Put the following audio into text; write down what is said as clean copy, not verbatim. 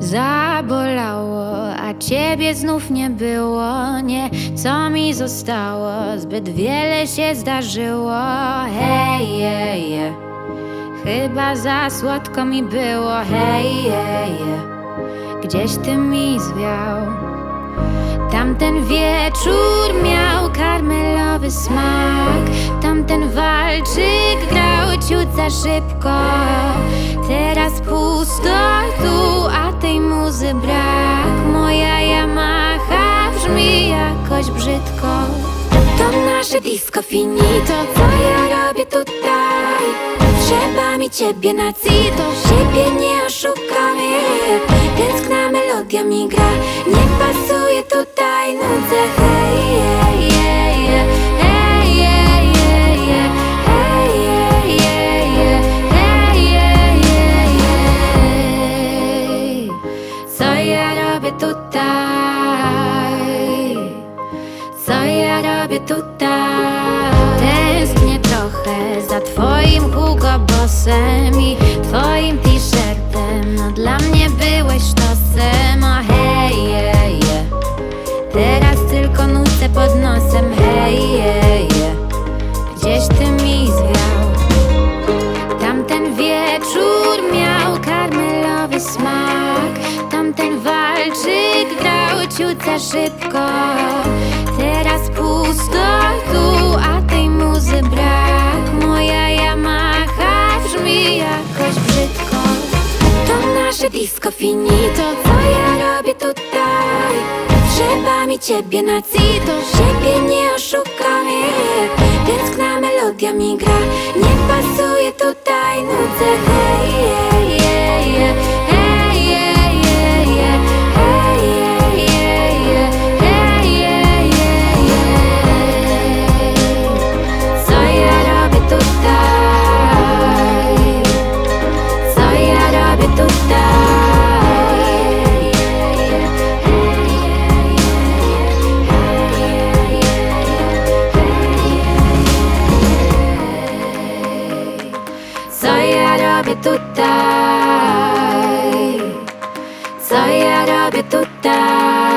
Zabolało, a ciebie znów nie było. Nie, co mi zostało? Zbyt wiele się zdarzyło. Hej, hej, hej. Chyba za słodko mi było. Hej, hej, hej. Gdzieś ty mi zwiał. Tamten wieczór miał karmelowy smak. Tamten walczyk grał ciut za szybko. Teraz pusto tu, a tej muzy brak. Moja Yamaha brzmi jakoś brzydko. To nasze disco finito. Co ja robię tutaj? Trzeba mi ciebie na cito. Siebie nie oszukamy. Tęskna melodia mi gra. Nie pasuje tutaj, nudzę. Hej, hej, hej, hej, hej, hej, hej, hej, hej, hej. Co ja robię tutaj? Co ja robię tutaj? Tęsknię trochę za twoim Hugo Bossem i twoim t-shirtem. No dla mnie byłeś sztosem. O hej, hej, hej. Teraz tylko nucę pod nosem. Hej, hej, hej. Gdzieś ty mi zwiał. Tamten wieczór miał karmelowy smak. Tamten walczyk grał ciut za szybko. Teraz pusto tu, a tej muzy brak. Moja Yamaha brzmi jakoś brzydko. To nasze disco finito. Co ja robię tutaj? Trzeba mi ciebie na cito. Siebie nie oszukamy. Tęskna melodia mi gra. Nie pasuje tutaj, nudzę. Hej, hej, hej, hej, hej, hej, hej, hej, hej, hej. Co ja robię tutaj? Co ja robię tutaj? Co ja robię tutaj? Co ja robię tutaj?